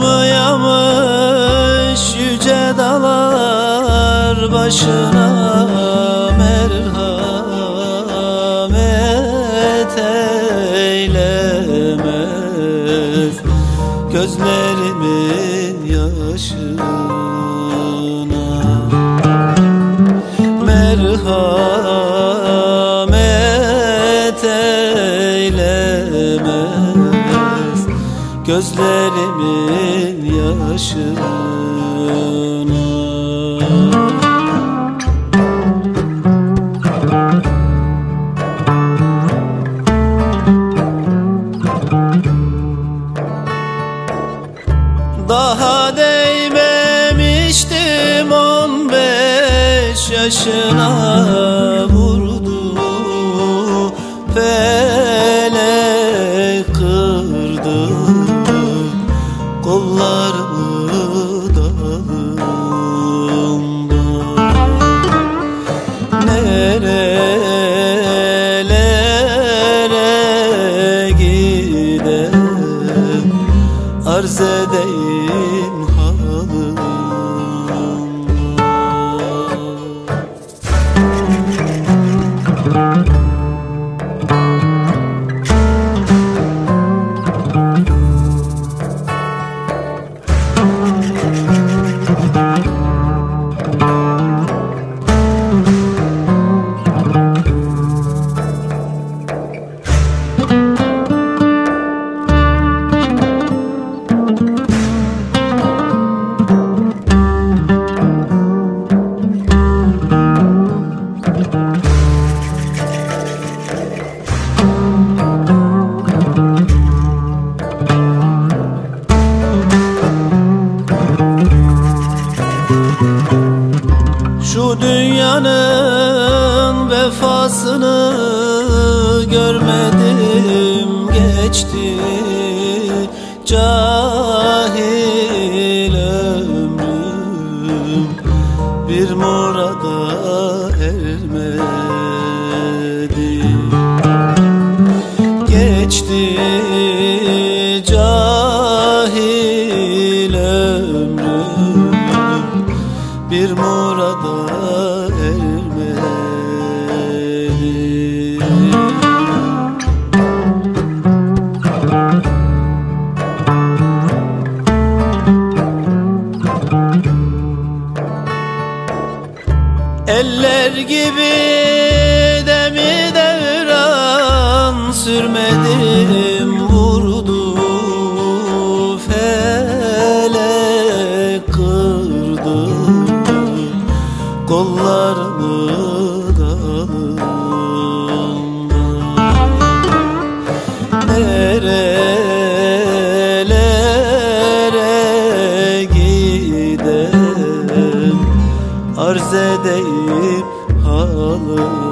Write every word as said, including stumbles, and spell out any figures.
Çıkmayamış yüce dağlar başına, merhamet eylemez gözlerimin yaşına. Merhamet eylemez gözlerimin yaşına. Daha değmemiştim on beş yaşına, vurdu felek kırdı kollarımı dalımdan. Nerelere gidem arz edeyim halımı. Şu dünyanın vefasını görmedim, geçti cahil ömrüm, bir murada ermedi. Geçti cahil ömrüm, bir murada ermedi. Eller gibi demi devran sürmedim, vurdu felek kırdı kollarımı dalımdan. Nerelere gidem arz edeyim halımı.